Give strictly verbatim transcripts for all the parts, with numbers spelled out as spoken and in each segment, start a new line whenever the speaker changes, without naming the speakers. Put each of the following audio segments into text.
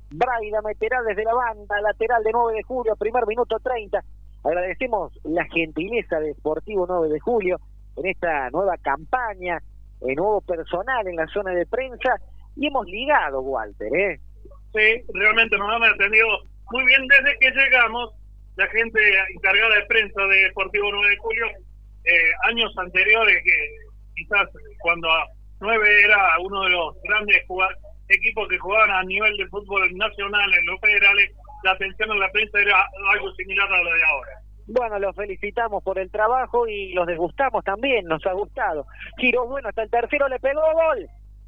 Braida meterá desde la banda, lateral de nueve de julio, primer minuto treinta. Agradecemos la gentileza de Sportivo nueve de julio en esta nueva campaña, el nuevo personal en la zona de prensa, y hemos ligado, Walter, ¿eh?
Sí, realmente nos han atendido muy bien desde que llegamos. La gente encargada de prensa de Sportivo nueve de julio, eh, años anteriores, que quizás cuando nueve era uno de los grandes equipos que jugaban a nivel de fútbol nacional en los federales, la atención a la prensa era algo similar a lo de ahora.
Bueno, los felicitamos por el trabajo y los desgustamos también, nos ha gustado. Giro bueno, hasta el tercero le pegó, gol.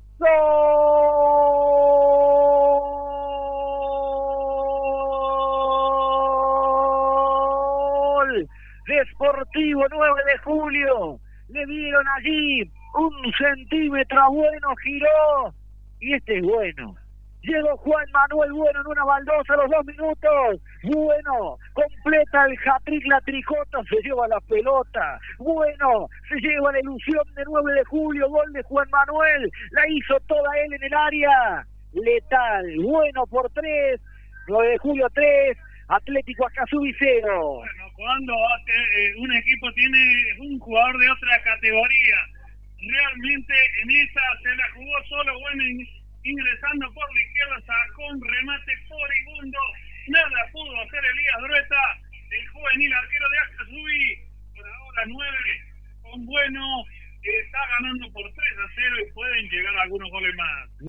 ¡Gol! De Sportivo nueve de julio. Le dieron allí un centímetro bueno, giró. Y este es bueno. Llegó Juan Manuel Bueno en una baldosa a los dos minutos. Bueno, completa el hat-trick, la trijota, se lleva la pelota. Bueno, se lleva la ilusión de nueve de julio, gol de Juan Manuel. La hizo toda él en el área. Letal, Bueno por tres, nueve de julio tres, Atlético Acazú cero.
Bueno, cuando eh, un equipo tiene un jugador de otra categoría, realmente en esa se la jugó solo Bueno, ingresando por la izquierda, sacó un remate furibundo, nada pudo hacer Elías Drueta, el juvenil arquero de Acazúi. Por ahora nueve con Bueno, eh, está ganando por tres a cero y pueden llegar algunos goles más.